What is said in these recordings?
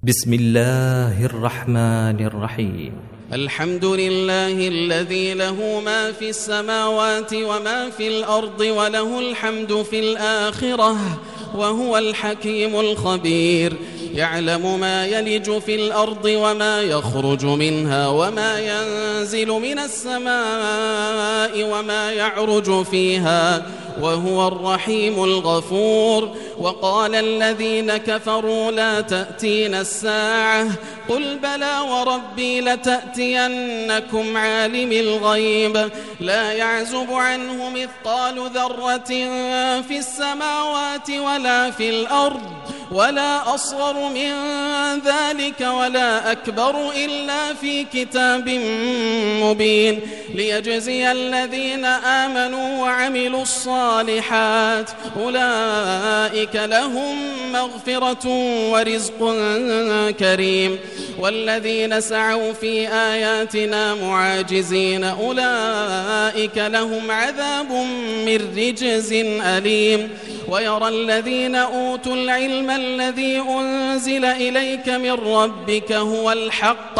بسم الله الرحمن الرحيم. الحمد لله الذي له ما في السماوات وما في الأرض وله الحمد في الآخرة وهو الحكيم الخبير. يعلم ما يلج في الأرض وما يخرج منها وما ينزل من السماء وما يعرج فيها وهو الرحيم الغفور. وقال الذين كفروا لا تأتينا الساعة قل بلى وربي لتأتينكم عالم الغيب لا يعزب عنه مثقال ذرة في السماوات ولا في الأرض ولا أصغر من ذلك ولا أكبر إلا في كتاب مبين ليجزي الذين آمنوا وعملوا الصالحات أولئك لهم مغفرة ورزق كريم. والذين سعوا في آياتنا معاجزين أولئك لهم عذاب من رجز أليم. ويرى الذين أوتوا العلم الذي أنزل إليك من ربك هو الحق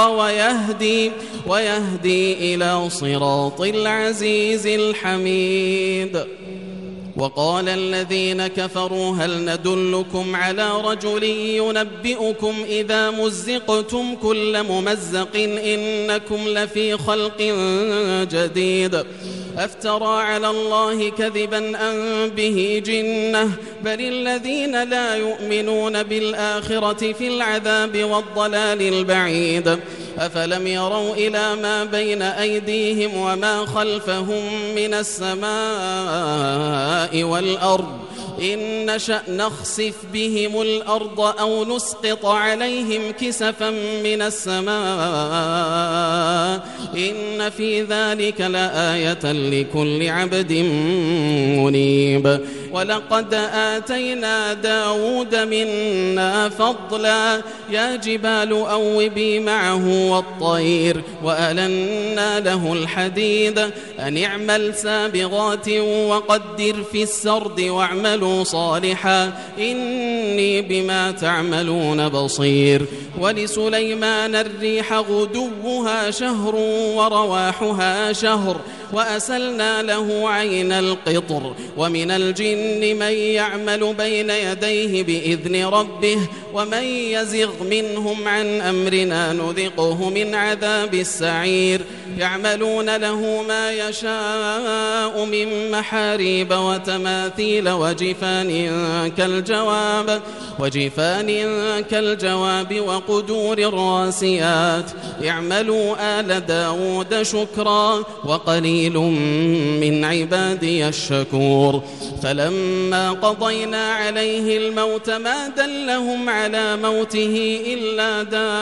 ويهدي إلى صراط العزيز الحميد. وقال الذين كفروا هل ندلكم على رجل ينبئكم إذا مزقتم كل ممزق إنكم لفي خلق جديد أفترى على الله كذبا أم به جنة بل الذين لا يؤمنون بالآخرة في العذاب والضلال البعيد. أفلم يروا إلى ما بين أيديهم وما خلفهم من السماء والأرض إن نشأ نخسف بهم الأرض أو نسقط عليهم كسفا من السماء إن في ذلك لآية لكل عبد منيب. ولقد آتينا داود منا فضلا يا جبال أوبي معه والطير وألنا له الحديد أن اعمل سابغات وقدر في السرد واعملوا صالحا إني بما تعملون بصير. ولسليمان الريح غدوها شهر ورواحها شهر وأسلنا له عين القطر. ومن الجن من يعمل بين يديه بإذن ربه ومن يزغ منهم عن أمرنا نذقه من عذاب السعير. يعملون له ما يشاء من محاريب وتماثيل وجفان كالجواب وقدور الراسيات. يعملوا آل داود شكرا وقليل من عبادي الشكور. فلما قضينا عليه الموت ما دلهم على موته إلا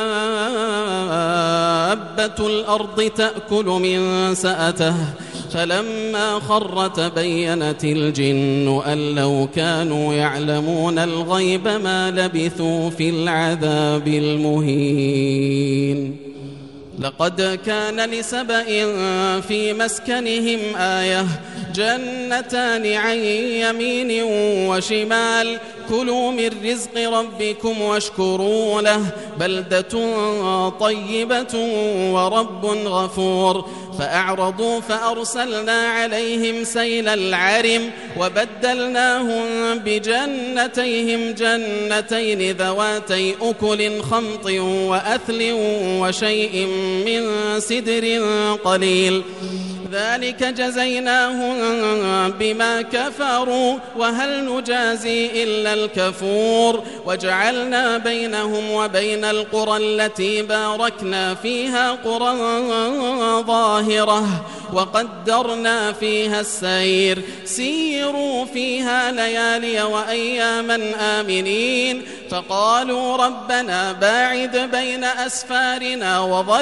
دابة الأرض تأكل من سأته فلما خر تبينت الجن أن لو كانوا يعلمون الغيب ما لبثوا في العذاب المهين. لقد كان لسبأ في مسكنهم آية جنتان عن يمين وشمال كلوا من رزق ربكم واشكروا له بلدة طيبة ورب غفور. فأعرضوا فأرسلنا عليهم سيل العرم وبدلناهم بجنتيهم جنتين ذواتي أكل خمط وأثل وشيء من سدر قليل ذلك جزيناهم بما كفروا وهل نجازي إلا الكفور. وجعلنا بينهم وبين القرى التي باركنا فيها قرى ظاهرة وقدرنا فيها السير سيروا فيها ليالي وأياما آمنين. فقالوا ربنا باعد بين أسفارنا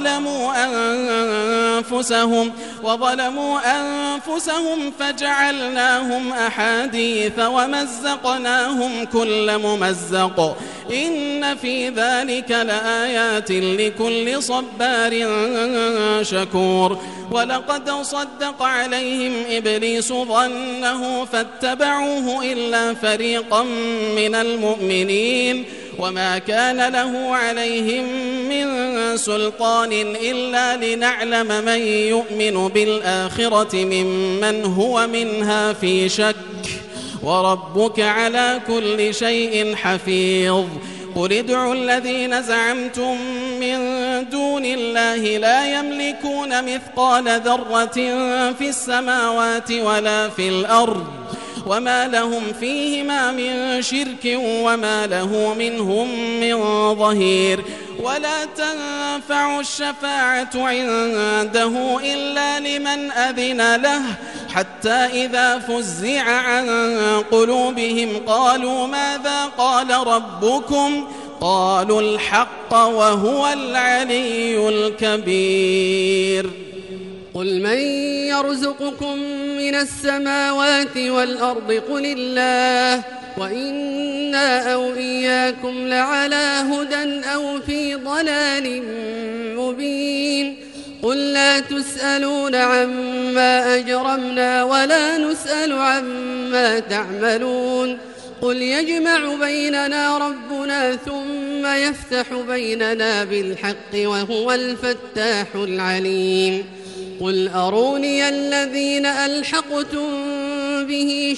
وظلموا أنفسهم فجعلناهم أحاديث ومزقناهم كل ممزق إن في ذلك لآيات لكل صبار شكور. ولقد صدق عليهم إبليس ظنه فاتبعوه إلا فريقا من المؤمنين وما كان له عليهم من سلطان إلا لنعلم من يؤمن بالآخرة ممن هو منها في شك وربك على كل شيء حفيظ قل ادعوا الذين زعمتم من دون الله لا يملكون مثقال ذرة في السماوات ولا في الأرض وما لهم فيهما من شرك وما له منهم من ظهير ولا تنفع الشفاعة عنده إلا لمن أذن له حتى إذا فزع عن قلوبهم قالوا ماذا قال ربكم قالوا الحق وهو العلي الكبير قل من يرزقكم من السماوات والأرض قل الله وإنا أو إياكم لعلى هدى أو في ضلال مبين قل لا تسألون عما أجرمنا ولا نسأل عما تعملون قل يجمع بيننا ربنا ثم يفتح بيننا بالحق وهو الفتاح العليم قل أروني الذين ألحقتم به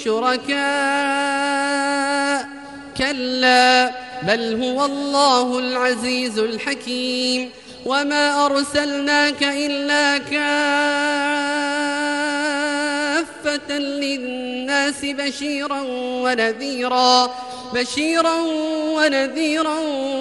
شركاء كلا بل هو الله العزيز الحكيم وما أرسلناك إلا كافة للناس بشيرا ونذيرا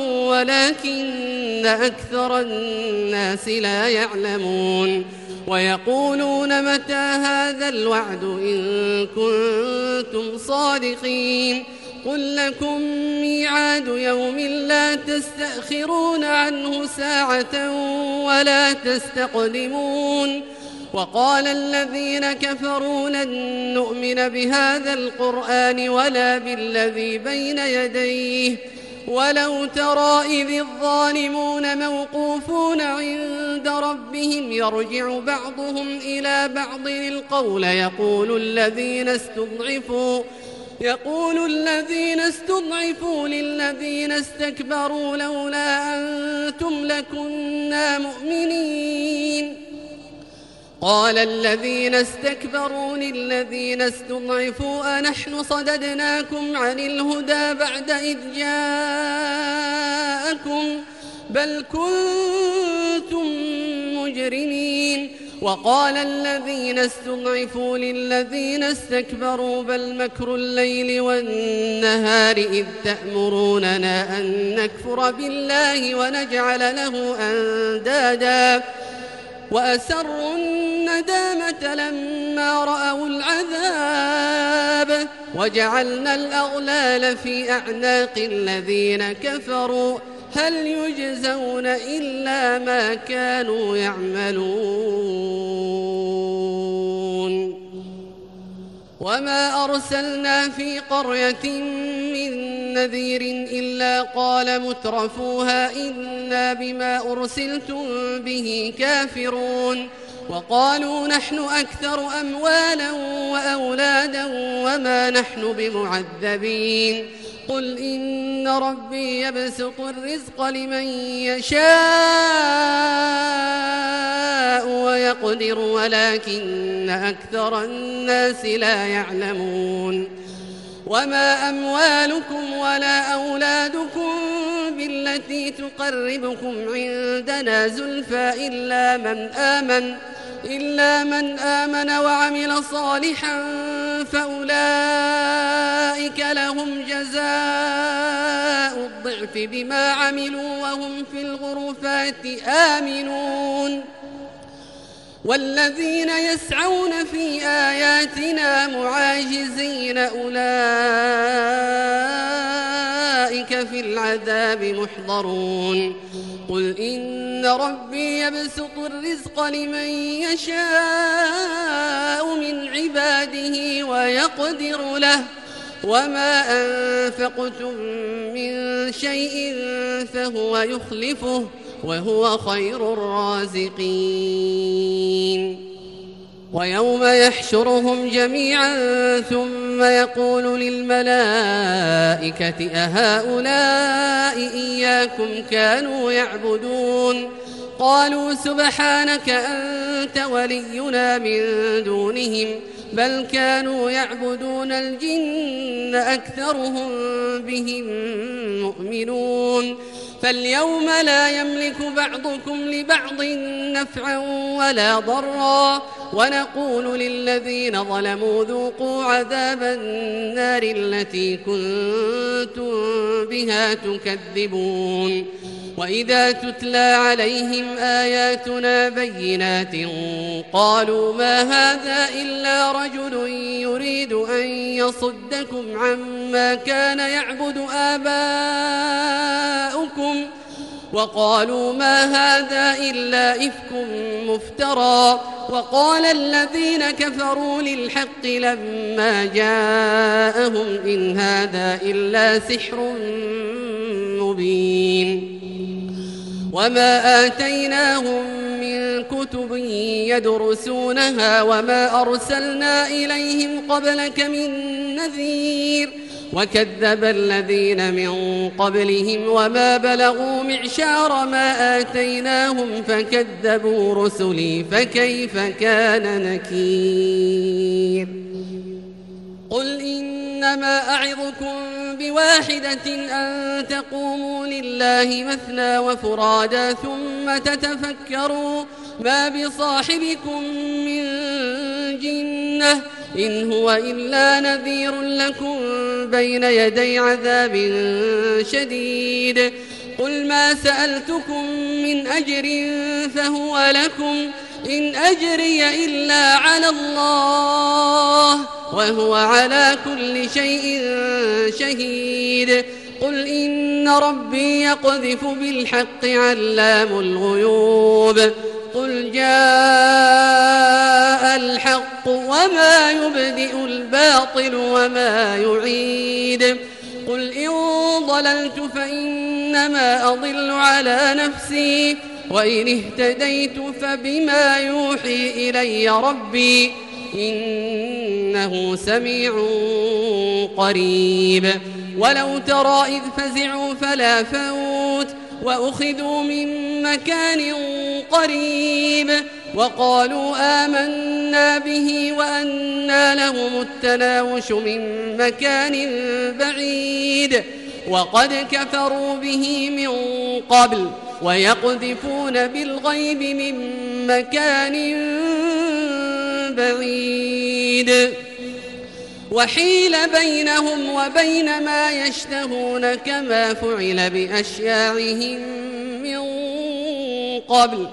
ولكن أكثر الناس لا يعلمون ويقولون متى هذا الوعد إن كنتم صادقين قل لكم ميعاد يوم لا تستأخرون عنه ساعة ولا تستقدمون وقال الذين كفروا لن نؤمن بهذا القرآن ولا بالذي بين يديه ولو ترى إذ الظالمون موقوفون عند ربهم يرجع بعضهم إلى بعض القول يقول الذين استضعفوا للذين استكبروا لولا أنتم لكنا مؤمنين قال الذين استكبروا للذين استضعفوا أنحن صددناكم عن الهدى بعد إذ جاءكم بل كنتم مجرمين وقال الذين استضعفوا للذين استكبروا بل مكر الليل والنهار إذ تأمروننا أن نكفر بالله ونجعل له أندادا وأسروا الندامة لما رأوا العذاب وجعلنا الأغلال في أعناق الذين كفروا هل يجزون إلا ما كانوا يعملون وما أرسلنا في قرية من نذير إلا قال مترفوها إنا بما أرسلتم به كافرون وقالوا نحن أكثر أموالا وأولادا وما نحن بمعذبين قل إن ربي يبسط الرزق لمن يشاء ويقدر ولكن أكثر الناس لا يعلمون وما أموالكم ولا أولادكم بالتي تقربكم عندنا زلفى إلا من آمن وعمل صالحا فأولئك لهم جزاء الضعف بما عملوا وهم في الغرفات آمنون والذين يسعون في آياتنا معاجزين أولئك في العذاب محضرون قل إن ربي يبسط الرزق لمن يشاء من عباده ويقدر له وما أنفقتم من شيء فهو يخلفه وهو خير الرازقين ويوم يحشرهم جميعا ثم ثم يقول للملائكة أهؤلاء إياكم كانوا يعبدون قالوا سبحانك أنت ولينا من دونهم بل كانوا يعبدون الجن أكثرهم بهم مؤمنون فاليوم لا يملك بعضكم لبعض نفعا ولا ضرا ونقول للذين ظلموا ذوقوا عذاب النار التي كنتم بها تكذبون وإذا تتلى عليهم آياتنا بينات قالوا ما هذا إلا رجل يريد أن يصدكم عما كان يعبد آباؤكم وقالوا ما هذا إلا إفك مفترى وقال الذين كفروا للحق لما جاءهم إن هذا إلا سحر مبين وما آتيناهم من كتب يدرسونها وما أرسلنا إليهم قبلك من نذير وكذب الذين من قبلهم وما بلغوا معشار ما آتيناهم فكذبوا رسلي فكيف كان نكير قل إنما أعظكم بواحدة أن تقوموا لله مثنى وفرادا ثم تتفكروا ما بصاحبكم من جنة إن هو إلا نذير لكم بين يدي عذاب شديد قل ما سألتكم من أجر فهو لكم إن أجري إلا على الله وهو على كل شيء شهيد قل إن ربي يقذف بالحق علام الغيوب قل جاء الحق وما يبدئ الباطل وما يعيد قل إن ضللت فإنما أضل على نفسي وإن اهتديت فبما يوحي إلي ربي إنه سميع قريب ولو ترى إذ فزعوا فلا فوت وأخذوا من مكان قريب وقالوا آمنا به وأنى لهم التناوش من مكان بعيد وقد كفروا به من قبل ويقذفون بالغيب من مكان بعيد وحيل بينهم وبين ما يشتهون كما فعل بأشياعهم من قبل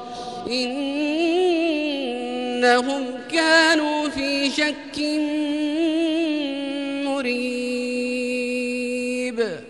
إنهم كانوا في شك مريب